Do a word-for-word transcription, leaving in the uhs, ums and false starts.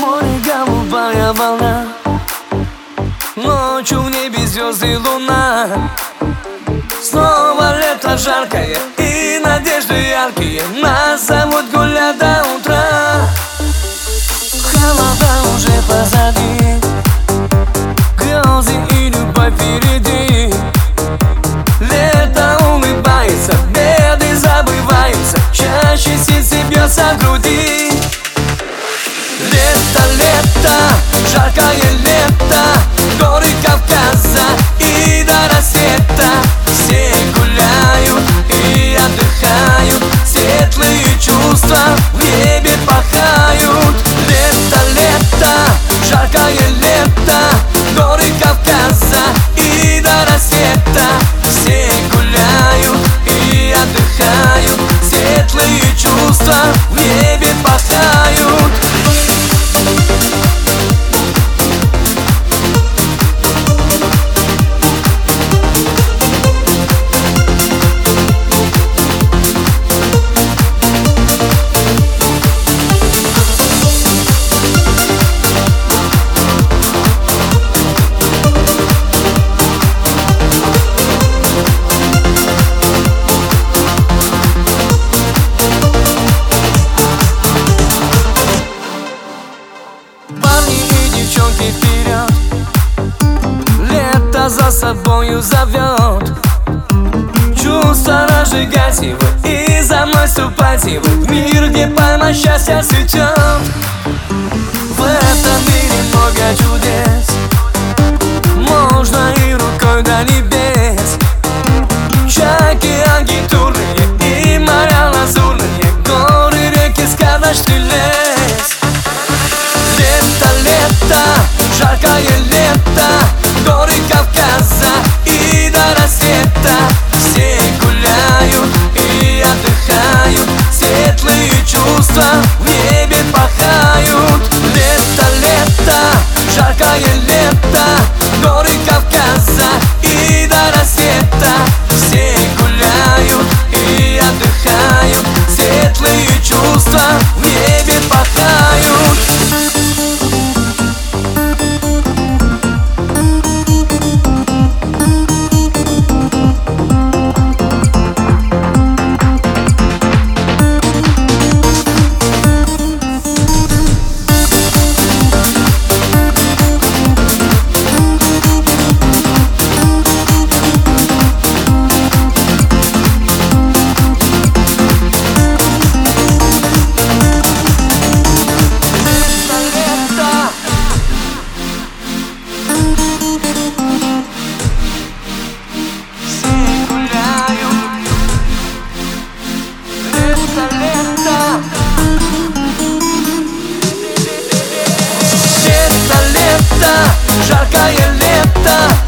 море голубая волна, ночью в небе звезды и луна. Снова лето жаркое и надежды яркие нас зовут гулять до утра. Холода уже позади, грезы и любовь впереди. Лето улыбается, беды забываются, чаще сердце бьется в груди. Лето, лето, жаркое лето, горы Кавказа и до рассвета. Все гуляют и отдыхают, светлые чувства в небе пахают. Лето, лето, жаркое лето, горы Кавказа и до рассвета. Все гуляют и отдыхают, светлые чувства в небе пахают. Девчонки, вперед! Лето за собою зовет. Чувства разжигайте вы и за мной ступайте вы в мир, где пальма счастья цветет. В этом мире много чудес, можно и рукой до небес. Чайки агитурные и моря лазурные, горы, реки, сказочный лес. Лето, лето, жаркое лето, горы Кавказа и до рассвета. Все гуляют и отдыхают, светлые чувства в небе пахают. Лето, лето, жаркое лето, горы Кавказа и до рассвета. Все гуляют и отдыхают, светлые чувства в небе пахают. Жаркое лето,